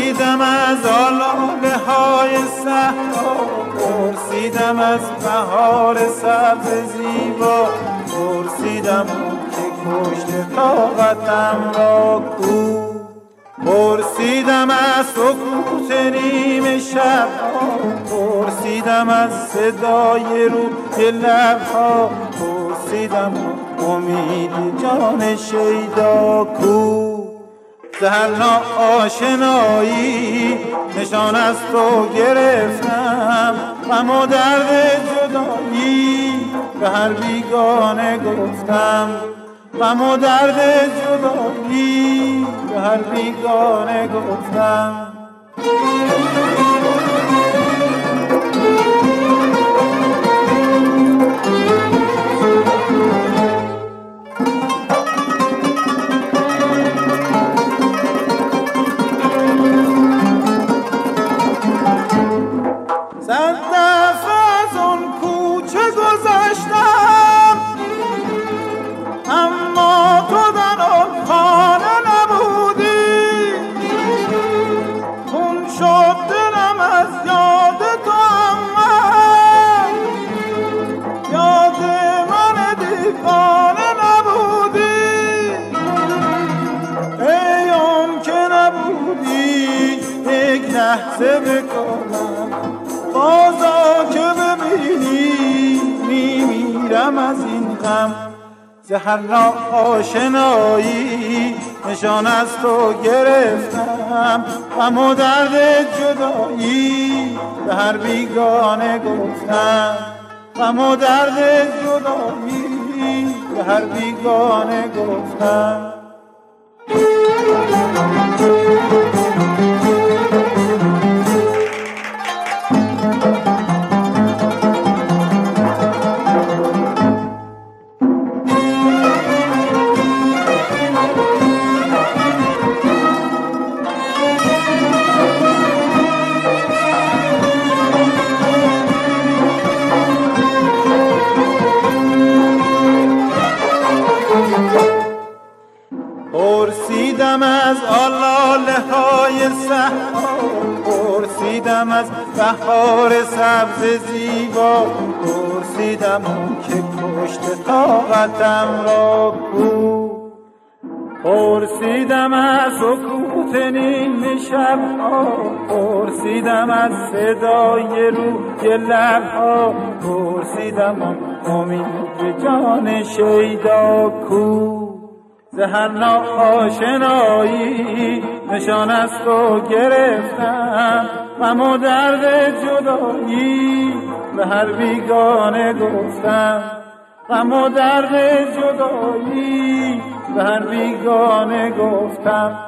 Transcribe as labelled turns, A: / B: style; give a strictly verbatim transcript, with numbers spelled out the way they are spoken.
A: پرسیدم از آلاله های صحرا، پرسیدم از بهار سبز زیبا، پرسیدم که کشت طاقتم را کو. پرسیدم از سکوت نیمه شب، پرسیدم از صدای روی لبها، پرسیدم امید جان شیدا کو. زهرنا آشنایی نشان از تو گرفتم، غم و درد جدایی به هر بیگانه گفتم، غم و درد جدایی به هر بیگانه گفتم. صد دفعه از اون کوچه گذشتم، اما تو در آن خانه نبودی. خون شد دلم از یاد تو، اما یاد من دیوانه نبودی. ای اون که نبودی یک لحظه بکنم، بازا که ببینی میمیرم از این غم. زهرنا آشنایی نشان از تو گرفتم، غم و درد جدایی به هر بیگانه گفتم، غم و درد جدایی به هر بیگانه گفتم. پرسیدم از آلاله های صحرا، پرسیدم از بهار سبز زیبا، پرسیدم که کشت طاقتم را کو. پرسیدم از سکوت نیمه شبها، پرسیدم از صدای روی لبها، پرسیدم امید جان شیدا کو. زهرنا آشنایی نشان از تو گرفتم، غم و درد جدایی به هر بیگانه گفتم، غم و درد جدایی به هر بیگانه گفتم.